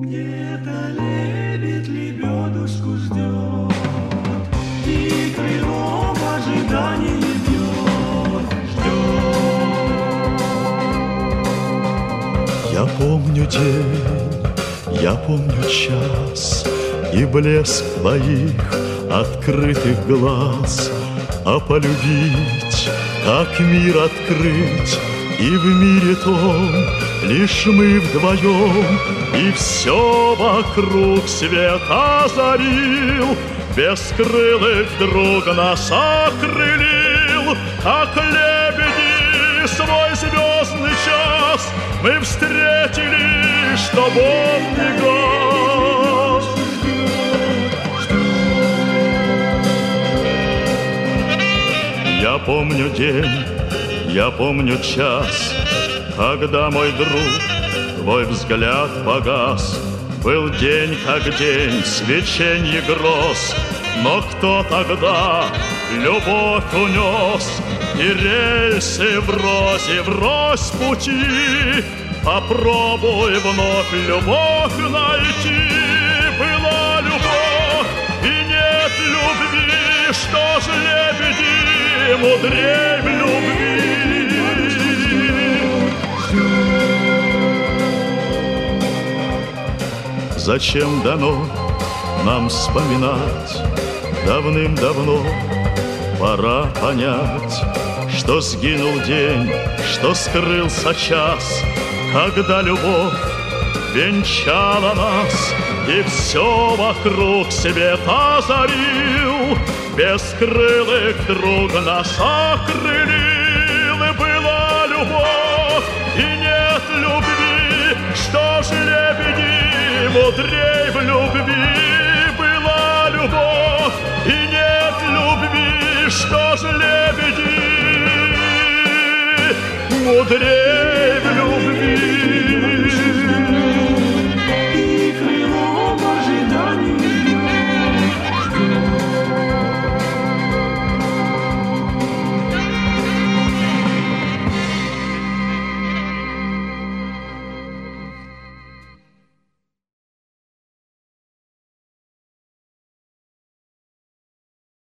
Где-то лебедь лебедушку ждет, и крыло в ожидании бьет, ждет. Я помню день, я помню час и блеск твоих открытых глаз. А полюбить, как мир открыть, и в мире том лишь мы вдвоем, и все вокруг свет озарил, бескрылых вдруг нас окрылил, как лебеди свой звездный час мы встретили, чтоб он не гас. Я помню день, я помню час, когда мой друг твой взгляд погас. Был день, как день, свеченье гроз, но кто тогда любовь унес? И рельсы врозь пути, попробуй вновь любовь найти. Была любовь и нет любви, что ж лебеди мудрей в любви. Зачем дано нам вспоминать давным-давно? Пора понять, что сгинул день, что скрылся час, когда любовь венчала нас, и все вокруг свет озарил, бескрылых вдруг нас окрылил. И была любовь, и нет любви, что ж лебеди мудрей в любви. Была любовь, и нет любви, что ж лебеди мудрей